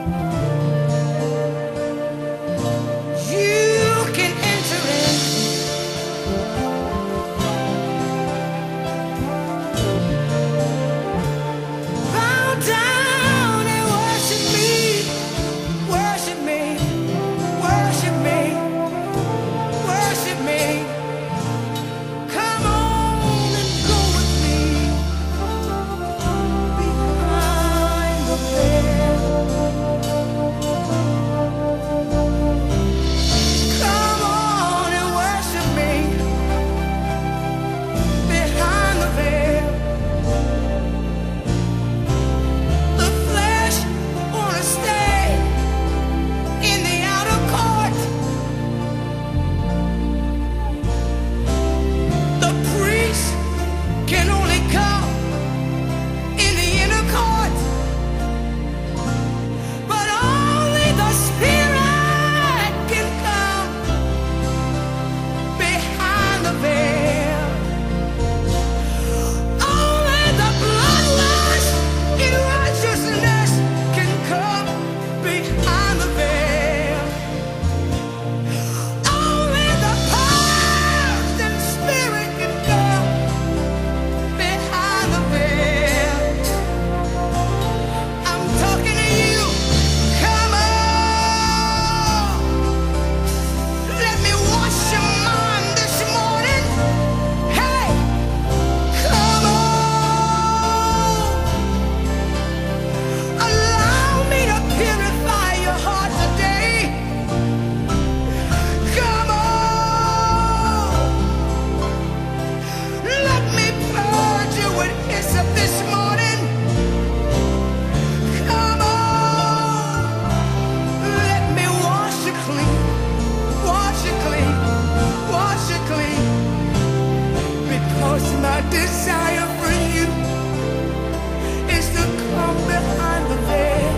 You can enter in. Bow down and worship me. Worship me. Worship me. Worship me. Come on and go with me behind the veil. Come on and worship me behind the veil. The flesh wanna stay in the outer court. The priest can only come in the inner court, but only the Spirit can come behind the veil. Only the blood-washed in righteousness can come behind the veil. Only the past and Spirit can come behind the veil. I'm talking to you. Come on. Let me wash your mind this morning. Hey, come on. Allow me to purify your heart today. Come on. Let me purge you with hyssop this morning. Come on. Let me wash you clean. Wash you clean. Wash you clean. Because my desire for you is to come behind the veil.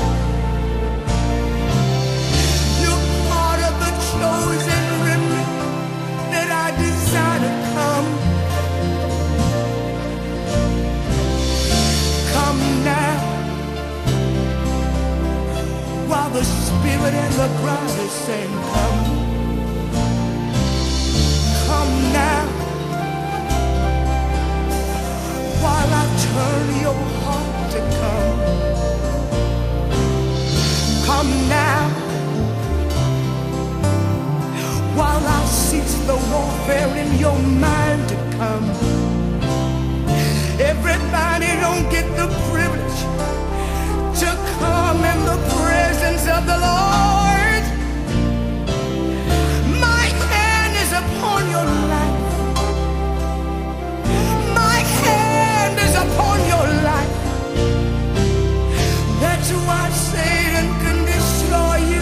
You're part of the chosen remnant that I desire to come. Come now, while the Spirit and the bride is saying, come. Come now, while I turn your heart to come. Come now, while I cease the warfare in your mind to come. Everybody don't get the privilege to come in the presence of the Lord. My hand is upon your life. My hand is upon your life. That's why Satan can destroy you.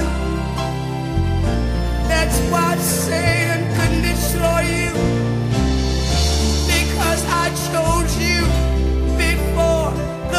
That's why Satan can destroy you. Because I chose you before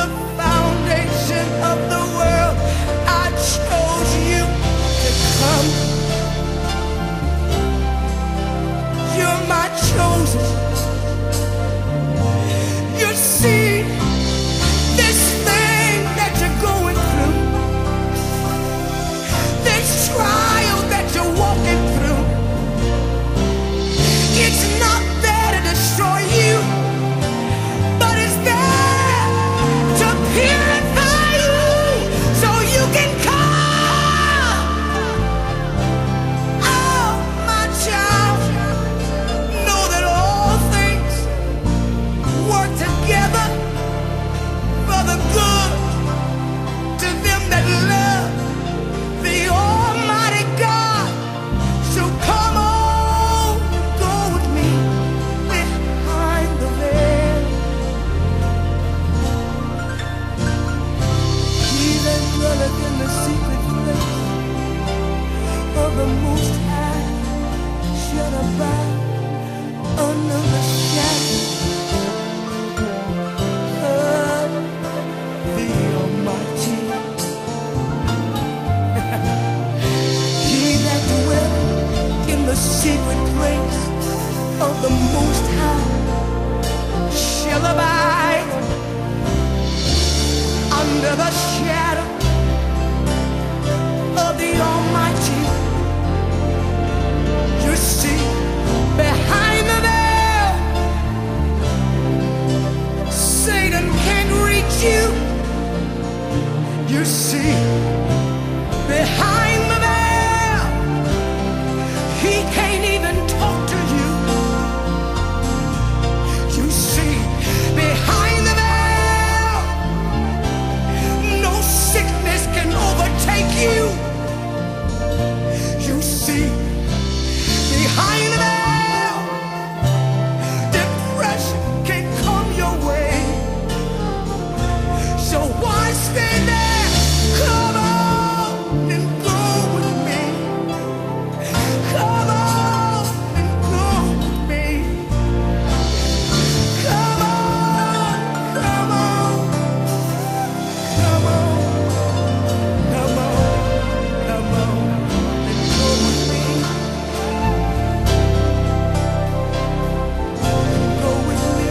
behind the veil. He can't even talk to you. You see, behind the veil, no sickness can overtake you. You see, behind the veil, depression can come your way. So why stay there? Come on and go with me. Come on and go with me. Come on, come on, come on, come on, come on and go with me. Go with me.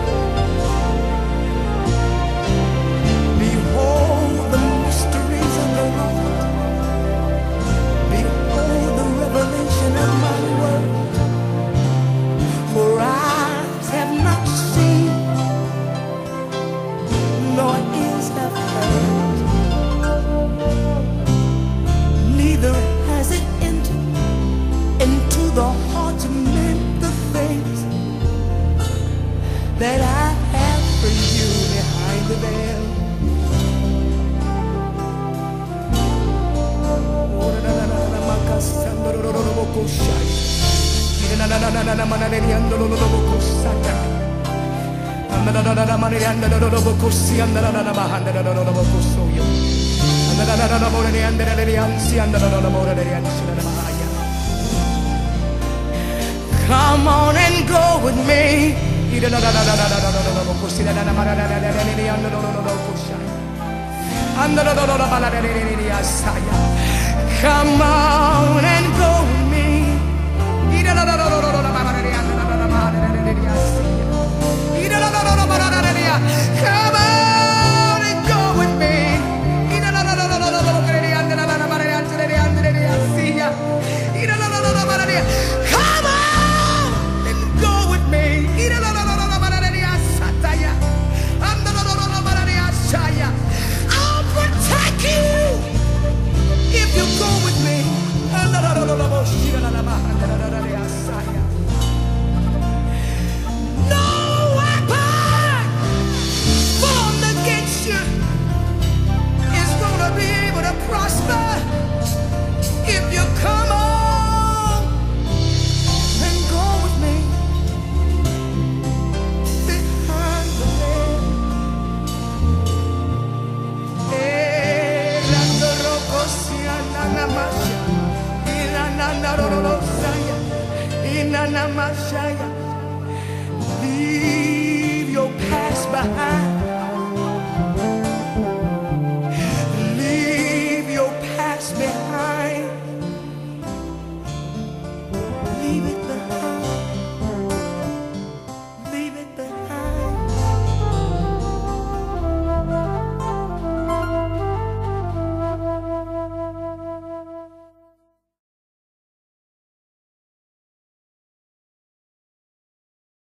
Behold the mysteries of the Lord. Behold the revelation of my word. For eyes have not seen, nor ears have heard, neither has it entered into the hearts of men the things that I have for you behind the veil. Come on and go with me. Come on and go with me. Come on and go with me. Come on and go with me. I'll protect you if you go with me. No weapon formed against you is going to be able to prosper if you come on and go with me behind the veil. Inana Mashaya.